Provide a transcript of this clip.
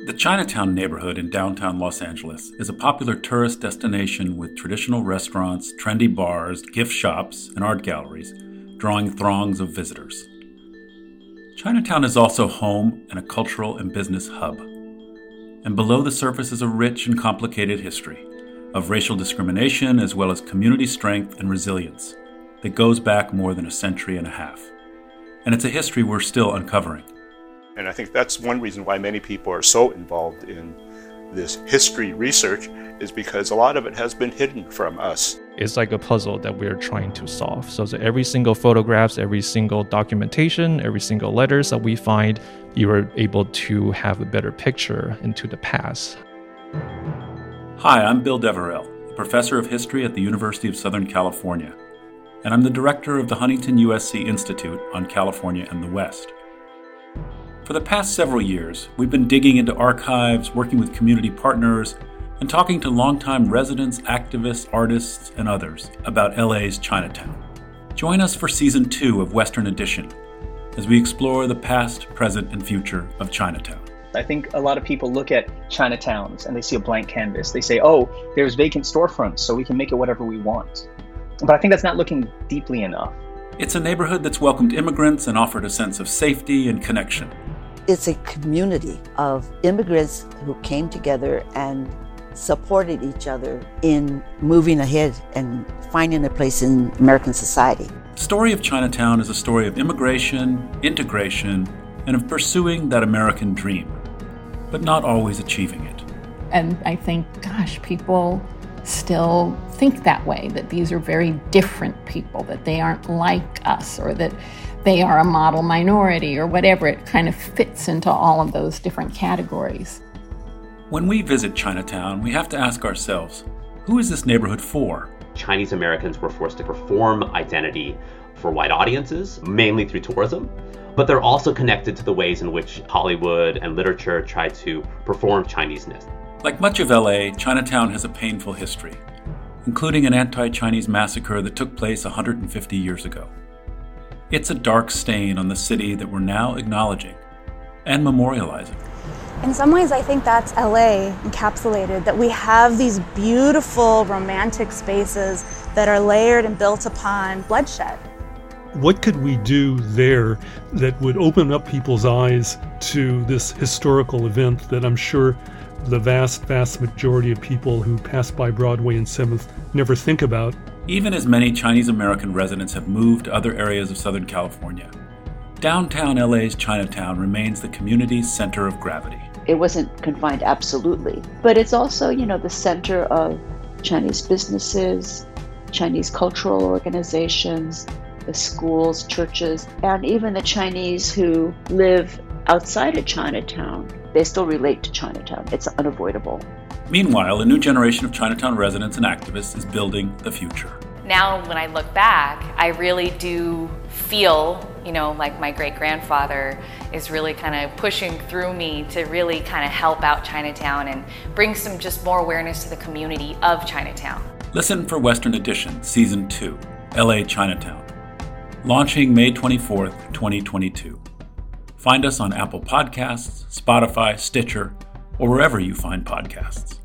The Chinatown neighborhood in downtown Los Angeles is a popular tourist destination with traditional restaurants, trendy bars, gift shops, and art galleries, drawing throngs of visitors. Chinatown is also home and a cultural and business hub. And below the surface is a rich and complicated history of racial discrimination as well as community strength and resilience that goes back more than a century and a half. And it's a history we're still uncovering. And I think that's one reason why many people are so involved in this history research is because a lot of it has been hidden from us. It's like a puzzle that we're trying to solve. So every single photographs, every single documentation, every single letters that we find, you are able to have a better picture into the past. Hi, I'm Bill Deverell, a professor of history at the University of Southern California, and I'm the director of the Huntington USC Institute on California and the West. For the past several years, we've been digging into archives, working with community partners, and talking to longtime residents, activists, artists, and others about LA's Chinatown. Join us for Season 2 of Western Edition as we explore the past, present, and future of Chinatown. I think a lot of people look at Chinatowns and they see a blank canvas. They say, oh, there's vacant storefronts, so we can make it whatever we want. But I think that's not looking deeply enough. It's a neighborhood that's welcomed immigrants and offered a sense of safety and connection. It's a community of immigrants who came together and supported each other in moving ahead and finding a place in American society. The story of Chinatown is a story of immigration, integration, and of pursuing that American dream, but not always achieving it. And I think, people still think that way, that these are very different people, that they aren't like us, or that they are a model minority, or whatever. It kind of fits into all of those different categories. When we visit Chinatown, we have to ask ourselves, who is this neighborhood for? Chinese Americans were forced to perform identity for white audiences, mainly through tourism, but they're also connected to the ways in which Hollywood and literature try to perform Chineseness. Like much of LA, Chinatown has a painful history, including an anti-Chinese massacre that took place 150 years ago. It's a dark stain on the city that we're now acknowledging and memorializing. In some ways, I think that's LA encapsulated, that we have these beautiful romantic spaces that are layered and built upon bloodshed. What could we do there that would open up people's eyes to this historical event that I'm sure the vast majority of people who pass by Broadway and 7th never think about? Even as many Chinese American residents have moved to other areas of Southern California, downtown LA's Chinatown remains the community's center of gravity. It wasn't confined absolutely, but it's also, the center of Chinese businesses, Chinese cultural organizations, the schools, churches, and even the Chinese who live outside of Chinatown. They still relate to Chinatown. It's unavoidable. Meanwhile, a new generation of Chinatown residents and activists is building the future. Now, when I look back, I really do feel, like my great-grandfather is really kind of pushing through me to really kind of help out Chinatown and bring some just more awareness to the community of Chinatown. Listen for Western Edition, Season 2, LA Chinatown, launching May 24th, 2022. Find us on Apple Podcasts, Spotify, Stitcher, or wherever you find podcasts.